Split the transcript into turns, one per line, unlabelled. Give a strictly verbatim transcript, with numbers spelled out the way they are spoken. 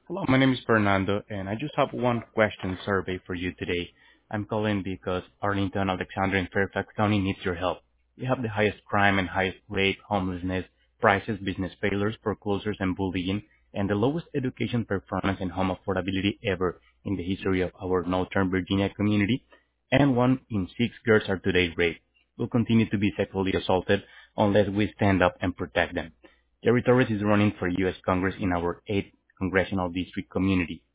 Hello, my name is Fernando, and I just have one question survey for you today. I'm calling because Arlington, Alexandria, and Fairfax County needs your help. We have the highest crime and highest rate, homelessness, prices, business failures, foreclosures, and bullying, and the lowest education performance and home affordability ever in the history of our Northern Virginia community, and one in six girls are today raped. Will continue to be sexually assaulted unless we stand up and protect them. Jerry Torres is running for U S Congress in our eighth congressional district community.